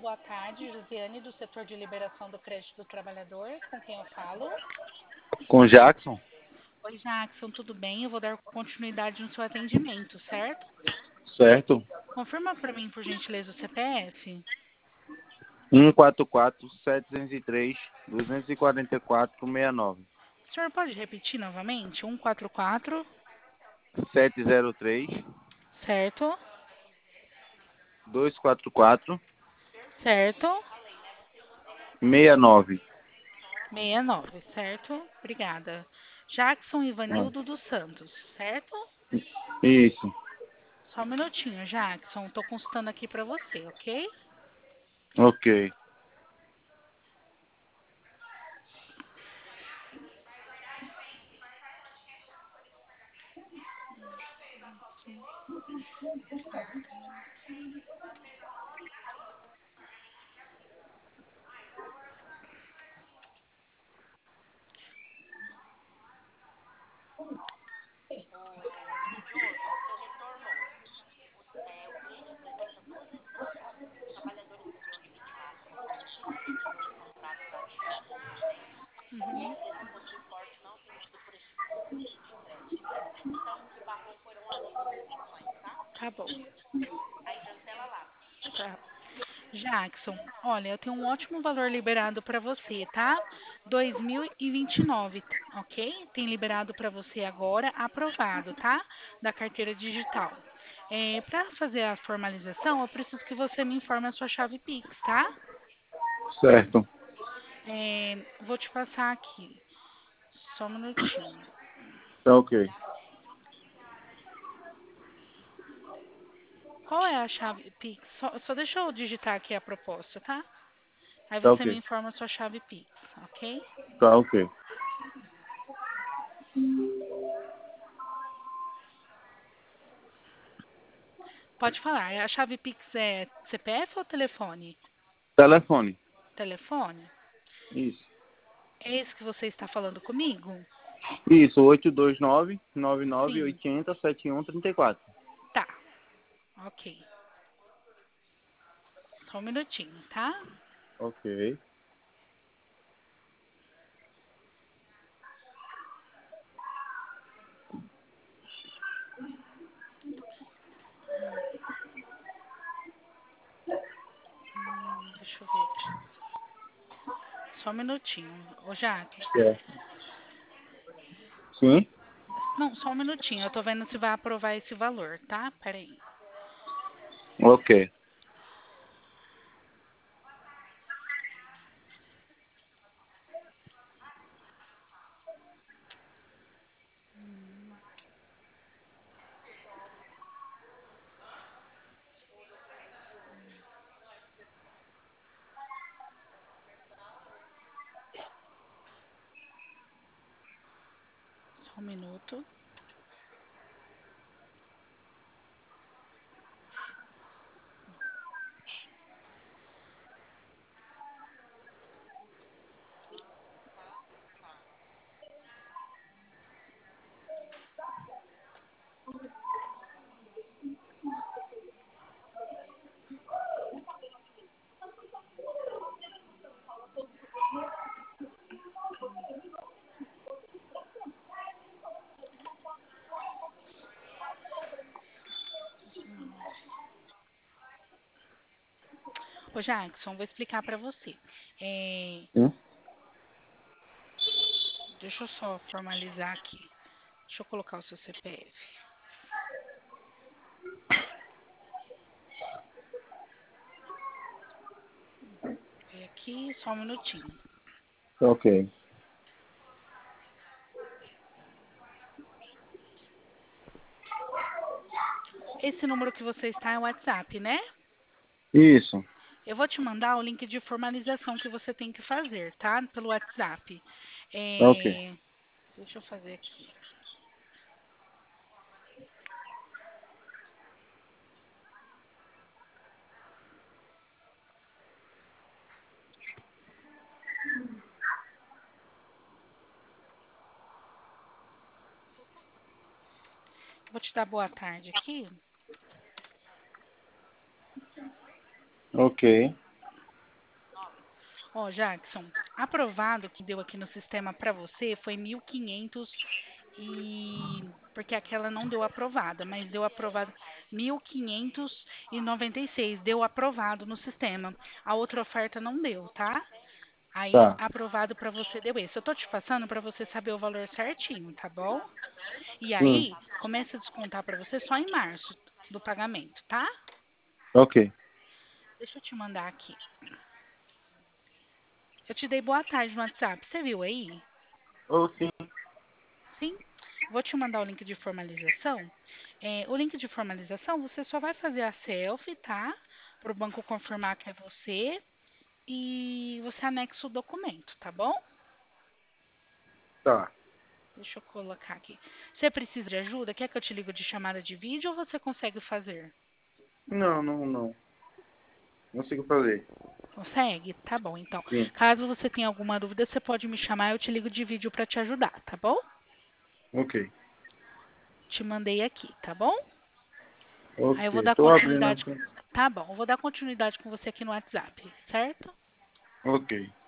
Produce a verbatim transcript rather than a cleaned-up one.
boa tarde, Josiane, do setor de liberação do crédito do trabalhador. Com quem eu falo? Com Jackson? Oi, Jackson, tudo bem? Eu vou dar continuidade no seu atendimento, certo? Certo. Confirma para mim, por gentileza, o C P F. um quatro quatro, setecentos e três, duzentos e quarenta e quatro, sessenta e nove. O senhor pode repetir novamente? um quatro quatro, setecentos e três, certo? duzentos e quarenta e quatro, Certo? sessenta e nove. sessenta e nove, certo? Obrigada. Jackson Ah, Ivanildo dos Santos, certo? isso. Só um minutinho, Jackson. Estou consultando aqui para você, ok? Ok. Uhum. Tá bom. Tá. Jackson, olha, eu tenho um ótimo valor liberado para você, tá? dois mil e vinte e nove, ok? Tem liberado para você agora, aprovado, tá? Da carteira digital. É, para fazer a formalização, eu preciso que você me informe a sua chave Pix, tá? Certo. É, vou te passar aqui. Só um minutinho. Tá ok. Qual é a chave Pix? Só, só deixa eu digitar aqui a proposta, tá? Aí Tá você me ok. informa a sua chave Pix, ok? Tá ok. Pode falar. A chave Pix é C P F ou telefone? Telefone. Telefone? Isso. É esse que você está falando comigo? Isso, oito dois nove, nove nove Sim. oito zero, sete um três quatro. Tá. Ok. Só um minutinho, tá? Ok. Hum, deixa eu ver aqui. Só um minutinho. Ô, Jaque. Certo. Sim? Não, só um minutinho. Eu tô vendo se vai aprovar esse valor, tá? Peraí. Ok. Só um minuto. Ô, Jackson, vou explicar pra você. É, Sim? deixa eu só formalizar aqui. Deixa eu colocar o seu C P F. É aqui, só um minutinho. Ok. Esse número que você está é o WhatsApp, né? Isso. Eu vou te mandar o link de formalização que você tem que fazer, tá? Pelo WhatsApp. Ok. É, deixa eu fazer aqui. Vou te dar boa tarde aqui. Ok. Ó, Jackson, aprovado que deu aqui no sistema para você foi mil e quinhentos e porque aquela não deu aprovada, mas deu aprovado mil quinhentos e noventa e seis, deu aprovado no sistema. A outra oferta não deu, tá? Aí Tá, aprovado para você deu esse. Eu tô te passando para você saber o valor certinho, tá bom? E sim, aí começa a descontar para você só em março do pagamento, tá? ok. Deixa eu te mandar aqui. Eu te dei boa tarde no WhatsApp. Você viu aí? Ou sim. Sim? Vou te mandar o link de formalização. É, o link de formalização, você só vai fazer a selfie, tá? Para o banco confirmar que é você. E você anexa o documento, tá bom? Tá. Deixa eu colocar aqui. Você precisa de ajuda? Quer que eu te ligue de chamada de vídeo ou você consegue fazer? Não, não, não. Não consigo fazer. Consegue? Tá bom, então. Sim. Caso você tenha alguma dúvida, você pode me chamar, eu te ligo de vídeo para te ajudar, tá bom? Ok. Te mandei aqui, tá bom? Aí eu vou Ok. dar Tô abrindo continuidade. aqui. Tá bom, eu vou dar continuidade com você aqui no WhatsApp, certo? Ok.